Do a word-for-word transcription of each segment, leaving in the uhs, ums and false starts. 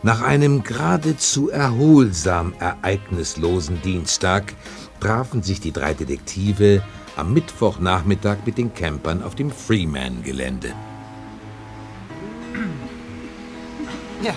Nach einem geradezu erholsam ereignislosen Dienstag trafen sich die drei Detektive am Mittwochnachmittag mit den Campern auf dem Freeman-Gelände. Ja.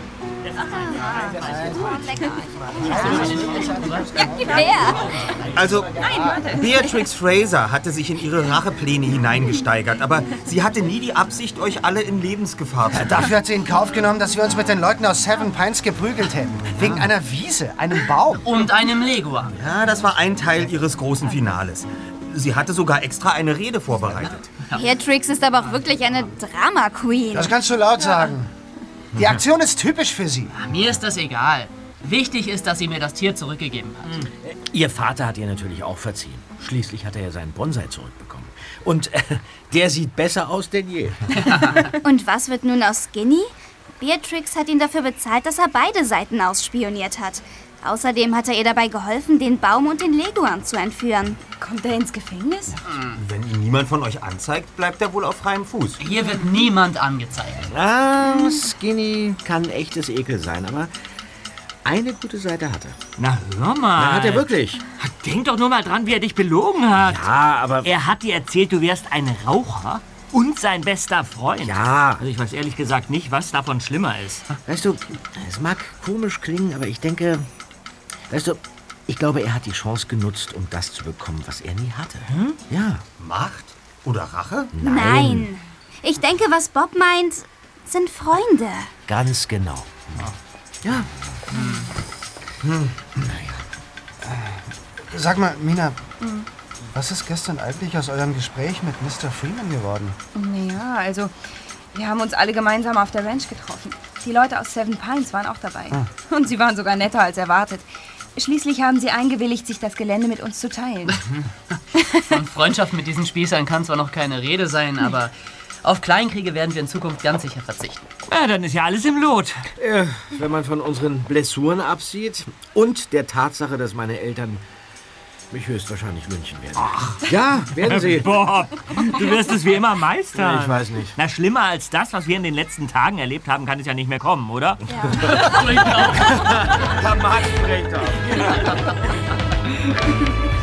Also, Beatrix Fraser hatte sich in ihre Rachepläne hineingesteigert, aber sie hatte nie die Absicht, euch alle in Lebensgefahr zu bringen. Dafür hat sie in Kauf genommen, dass wir uns mit den Leuten aus Seven Pines geprügelt hätten. Wegen einer Wiese, einem Baum. Und einem Leguan. Ja, das war ein Teil ihres großen Finales. Sie hatte sogar extra eine Rede vorbereitet. Beatrix ist aber auch wirklich eine Drama-Queen. Das kannst du laut sagen. Die Aktion ist typisch für sie. Mir ist das egal. Wichtig ist, dass sie mir das Tier zurückgegeben hat. Mhm. Ihr Vater hat ihr natürlich auch verziehen. Schließlich hat er ja seinen Bonsai zurückbekommen. Und äh, der sieht besser aus denn je. Und was wird nun aus Skinny? Beatrix hat ihn dafür bezahlt, dass er beide Seiten ausspioniert hat. Außerdem hat er ihr dabei geholfen, den Baum und den Leguan zu entführen. Kommt er ins Gefängnis? Wenn ihn niemand von euch anzeigt, bleibt er wohl auf freiem Fuß. Hier wird niemand angezeigt. Ah, Skinny kann echtes Ekel sein, aber eine gute Seite hat er. Na, hör mal. Na, hat er wirklich. Denk doch nur mal dran, wie er dich belogen hat. Ja, aber... Er hat dir erzählt, du wärst ein Raucher und sein bester Freund. Ja. Also ich weiß ehrlich gesagt nicht, was davon schlimmer ist. Weißt du, es mag komisch klingen, aber ich denke... Weißt du, ich glaube, er hat die Chance genutzt, um das zu bekommen, was er nie hatte. Hm? Ja. Macht? Oder Rache? Nein. Nein. Ich denke, was Bob meint, sind Freunde. Ganz genau. Ja. Hm. Hm. Naja. Sag mal, Mina, hm. was ist gestern eigentlich aus eurem Gespräch mit Mister Freeman geworden? Naja, also, wir haben uns alle gemeinsam auf der Ranch getroffen. Die Leute aus Seven Pines waren auch dabei. Ah. Und sie waren sogar netter als erwartet. Schließlich haben sie eingewilligt, sich das Gelände mit uns zu teilen. Von Freundschaft mit diesen Spießern kann zwar noch keine Rede sein, aber auf Kleinkriege werden wir in Zukunft ganz sicher verzichten. Ja, dann ist ja alles im Lot. Äh, wenn man von unseren Blessuren absieht und der Tatsache, dass meine Eltern mich höchstwahrscheinlich lynchen werden. Ach. Ja, werden sie. Bob, du wirst es wie immer meistern. Ich weiß nicht. Na, schlimmer als das, was wir in den letzten Tagen erlebt haben, kann es ja nicht mehr kommen, oder? Ja. Da magst du recht haben.